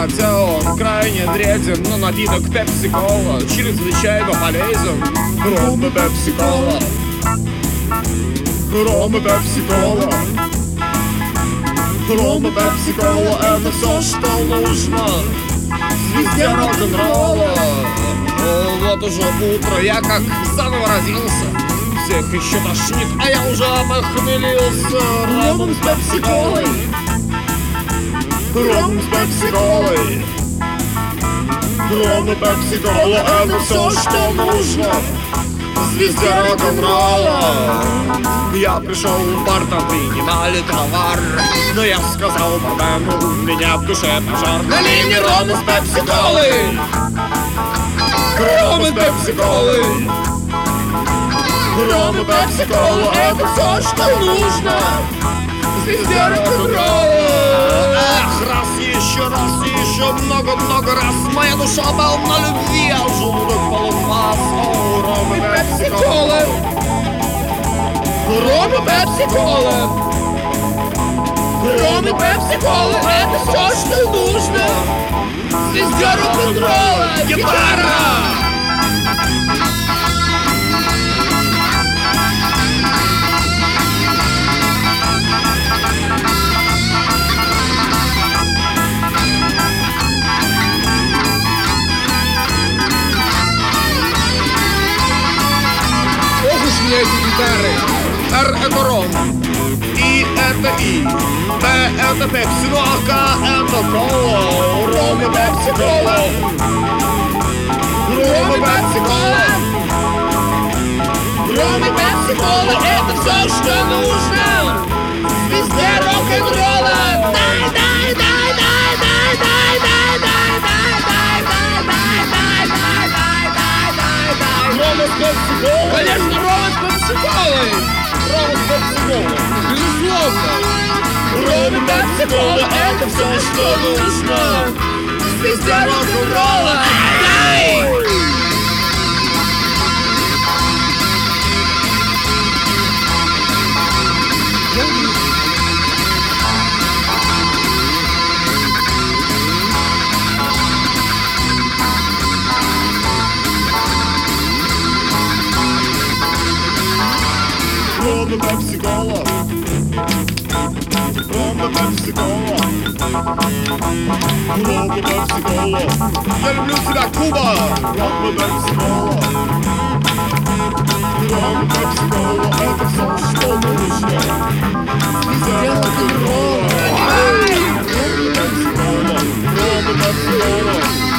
хотя он крайне вреден, но напиток пепси-кола чрезвычайно полезен. Ром и пепси-кола, ром и пепси-кола, ром и пепси-кола — это все, что нужно звезде рок-н-ролла. Вот уже утро, я как заново родился. Всех еще тошнит, а я уже похмелился. Ром с пепси-колой, ром с пепси-колой, ром и пепси-кола — это все, что нужно звезде рок-н-ролла. Я пришел в бар, там принимали товар, но я сказал бармену, у меня в душе пожар. Налей мне рому с пепси-колой, ром и пепси-колой, ром и пепси-кола — это все, что нужно звезде рок-н-ролла. Эх, раз и еще много-много раз моя душа полна любви, а желудок полон вас. О, ром и пепси-кола, ром и пепси-кола, ром и пепси-кола — это все, что нужно звезде рок-н-ролла. Гитара! Эти гитары. Р — это ром, И — это И, П — это пепси, ну а К — это кола. Ром и пепси-кола, ром и пепси-кола, ром и пепси-кола — это все, что нужно звезде рок-н-ролла. Дай, дай, дай, дай, дай, дай, дай, дай, дай, дай, дай, дай, дай, дай, дай, дай, дай. Ром с пепси-колой. Конечно, ром с пепси-колой. Ром с пепси-колой. Безусловно. Ром и пепси-кола — это все, что нужно звезде рок-н-ролла. Дай! Ром и пепси-кола, ром и пепси-кола, ром и пепси-кола. Я люблю тебя, Куба. Ром и пепси-кола, ром и пепси-кола — это все, что нужно звезде рок-н-ролла. Ром и пепси-кола, ром и пепси-кола,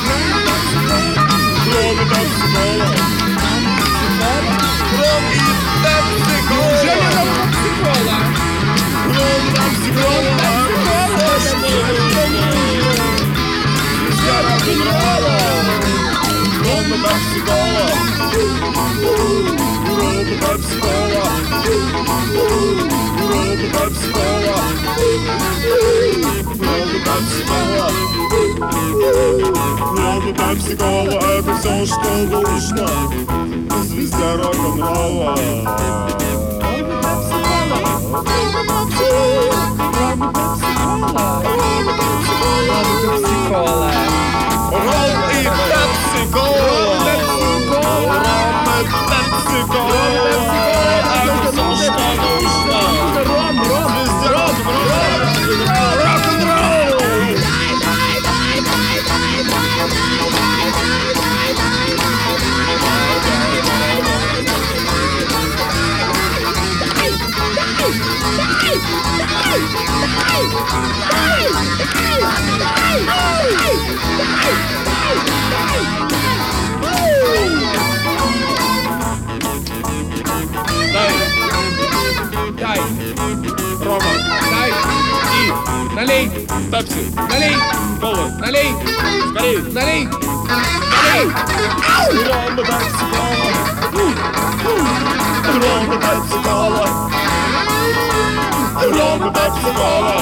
ром и пепси-кола, ром и пепси-кола. Неужели ром и пепси-кола? Ром и пепси-кола — это все, что нужно звезде рок-н-ролла. Ром и пепси-кола, ром и пепси-кола, ром и пепси-кола, ром и пепси-кола, ром и пепси-кола — это все, что нужно звезде рок-н-ролла. Ром и пепси-кола, ром и пепси-кола — это все, что нужно звезде рок-н-ролла. Дай, Рома, дай, И, налей, пепси, налей, кола, налей, скорей, налей, налей. Ром и пепси-кола, ром и пепси-кола, ром и пепси-кола,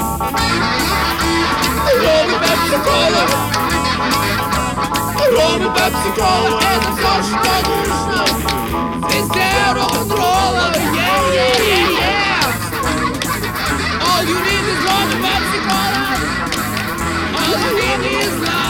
ром и пепси-кола, ром и пепси-кола — это все, что нужно звезде рок-н-ролла. All you need is rum and Pepsi-Cola. All you need is love.